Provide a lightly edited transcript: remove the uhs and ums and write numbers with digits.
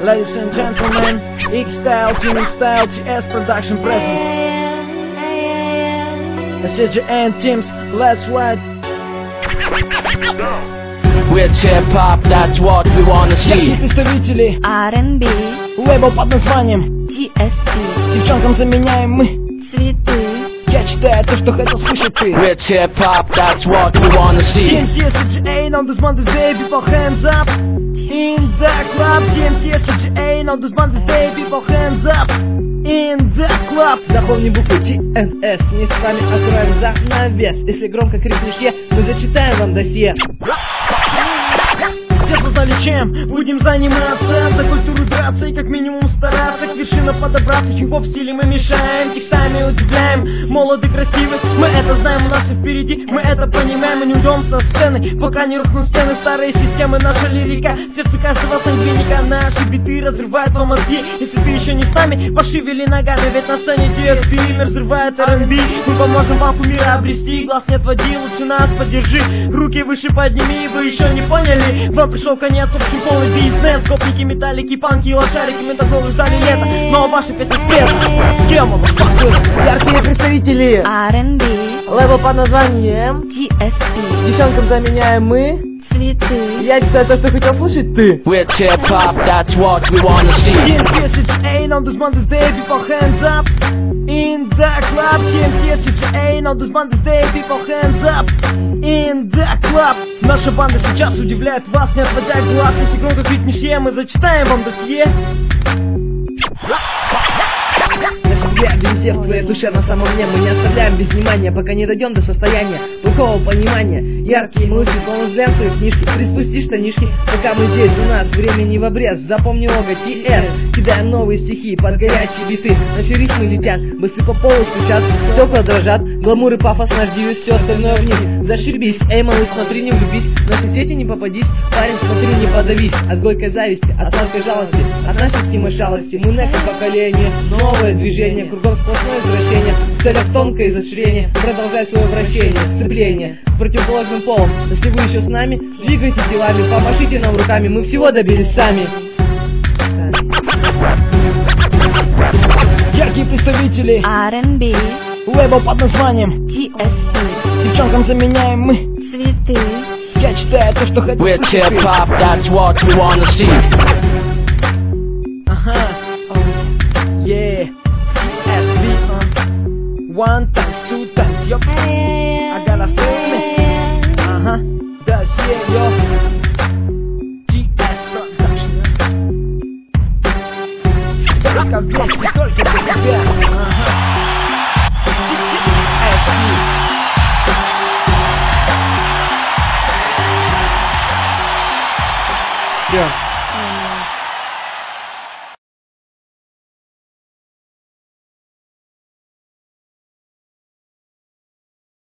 Ladies and gentlemen, X-Style, Tuning Style, TS Production presents SCGN Teams, let's ride. We're hip-hop, that's what we wanna see. Яркие представители R&B, лейбл под названием TSP, девчонкам заменяем мы. цветы, Я читаю то, что хотел слышать ты. We're hip-hop, that's what we wanna see. DMC, SCGN on this Monday day, people hands up in the club. DMC, SCGN on this Monday day, people hands up in the club. Запомни буквы TNS, не с вами откроем занавес. Если громко крикнешь «Е», мы зачитаем вам досье. Все создали чем? Будем заниматься. За культуру драться и как минимум стараться. К вершинам подобраться, хип-хоп в стиле мы мешаем. Текстами удивляем, молоды, красивы. Мы это знаем, у нас все впереди. Мы это понимаем, мы не уйдем со сцены, пока не рухнут стены. Старые системы, наша лирика, сердце каждого сангвиника. Наши биты разрывают вам мозги. Если ты еще не с нами, пошевели ногами. Ведь на сцене TSP разрывает R&B. Мы поможем вам кумира обрести. Глаз не отводи, лучше нас поддержи. Руки выше подними, вы еще не поняли. Вам пришел конец, общий полный бизнес. Копники, металлики, панки, лошарики, метазолы ждали лето, но ваши песни спец. Кем яркие представители R&B, лейбл под названием TSP, девчонкам заменяем мы. цветы, Я читаю то, что хотел слышать ты. We're hip-hop, that's what we wanna see. TMC, SCGN on this Monday's day, people hands up in the club. TMC, SCGN on this Monday's day, people hands up in the club. Наша банда сейчас удивляет вас, не отводя глаз. Если громко крикнешь «Е», мы зачитаем вам досье. Наши взгляды везде в твоей душе, на самом деле мы не оставляем без внимания, пока не дойдем до состояния плохого понимания. Яркие малыши, словно взглянцевые книжки, приспусти штанишки, пока мы здесь, у нас времени в обрез. Запомни лого TS, кидаем новые стихи под горячие биты. Наши ритмы летят, бысы по полу стучат, стекла дрожат, гламур и пафос наш девиз, все остальное в них. Зашибись, эй, малыш, смотри, не влюбись, в наши сети не попадись, парень, смотри, не подавись. От горькой зависти, от сладкой жалости, от нашей стимы шалости. Мы неко поколение, новое движение, кругом сплошное извращение, в целях тонкое изощрение, продолжай свое вращение, сцепление с противоположным полом. Если вы еще с нами, двигайте делами, помашите нам руками, мы всего добились сами. Яркие представители R&B, лейбл под названием TSP, девчонкам заменяем мы. цветы, Я читаю то, что хотел We're слышать ты. hip-hop, that's what we wanna see. Ага, yeah, TSP, one times, two times, yo. I gotta feel me. Ага, досье, yo. TS Production. Только вместе, только для тебя. Ага.